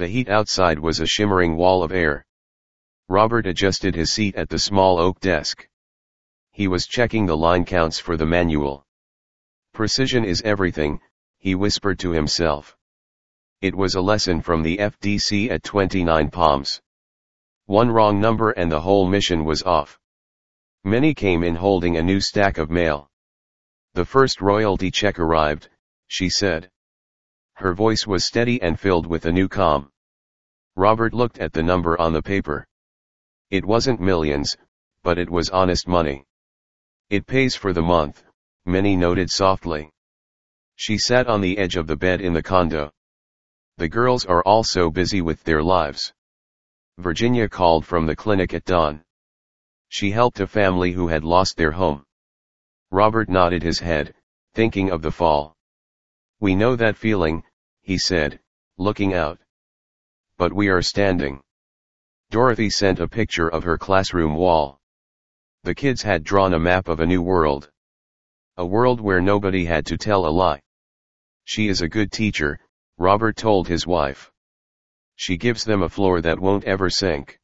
The heat outside was a shimmering wall of air. Robert adjusted his seat at the small oak desk. He was checking the line counts for the manual. Precision is everything, he whispered to himself. It was a lesson from the FDC at 29 Palms. One wrong number and the whole mission was off. Minnie came in holding a new stack of mail. The first royalty check arrived, she said. Her voice was steady and filled with a new calm. Robert looked at the number on the paper. It wasn't millions, but it was honest money. It pays for the month, Minnie noted softly. She sat on the edge of the bed in the condo. The girls are all so busy with their lives. Virginia called from the clinic at dawn. She helped a family who had lost their home. Robert nodded his head, thinking of the fall. We know that feeling, he said, looking out. But we are standing. Dorothy sent a picture of her classroom wall. The kids had drawn a map of a new world. A world where nobody had to tell a lie. She is a good teacher, Robert told his wife. She gives them a floor that won't ever sink.